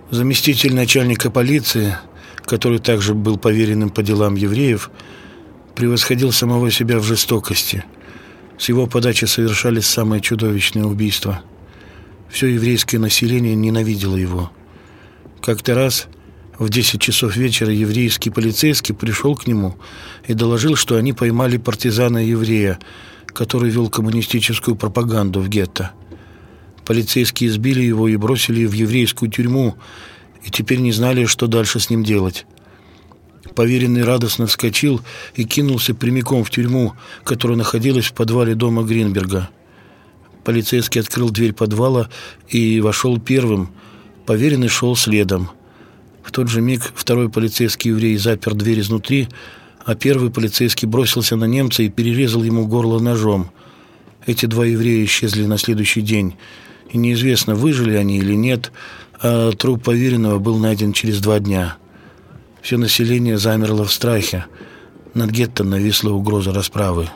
Заместитель начальника полиции, который также был поверенным по делам евреев, превосходил самого себя в жестокости. С его подачи совершались самые чудовищные убийства. Все еврейское население ненавидело его. Как-то раз в 10 часов вечера еврейский полицейский пришел к нему и доложил, что они поймали партизана-еврея, который вел коммунистическую пропаганду в гетто. Полицейские избили его и бросили в еврейскую тюрьму, и теперь не знали, что дальше с ним делать. Поверенный радостно вскочил и кинулся прямиком в тюрьму, которая находилась в подвале дома Гринберга. Полицейский открыл дверь подвала и вошел первым. Поверенный шел следом. В тот же миг второй полицейский еврей запер дверь изнутри, а первый полицейский бросился на немца и перерезал ему горло ножом. Эти два еврея исчезли на следующий день, и неизвестно, выжили они или нет, а труп поверенного был найден через 2 дня. Все население замерло в страхе. Над гетто нависла угроза расправы.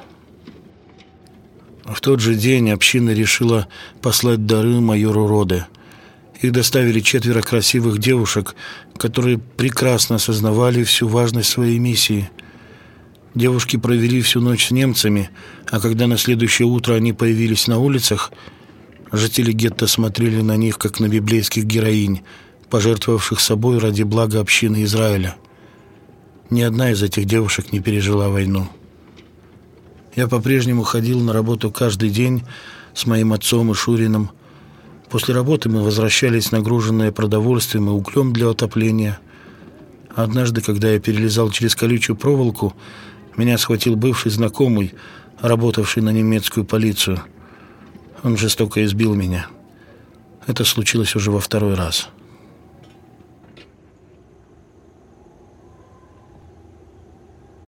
В тот же день община решила послать дары майору Роде. Их доставили 4 красивых девушек, которые прекрасно осознавали всю важность своей миссии. Девушки провели всю ночь с немцами, а когда на следующее утро они появились на улицах, жители гетто смотрели на них, как на библейских героинь, пожертвовавших собой ради блага общины Израиля. Ни одна из этих девушек не пережила войну. Я по-прежнему ходил на работу каждый день с моим отцом и Шуриным. После работы мы возвращались, нагруженные продовольствием и углем для отопления. Однажды, когда я перелезал через колючую проволоку, меня схватил бывший знакомый, работавший на немецкую полицию. Он жестоко избил меня. Это случилось уже во 2-й раз.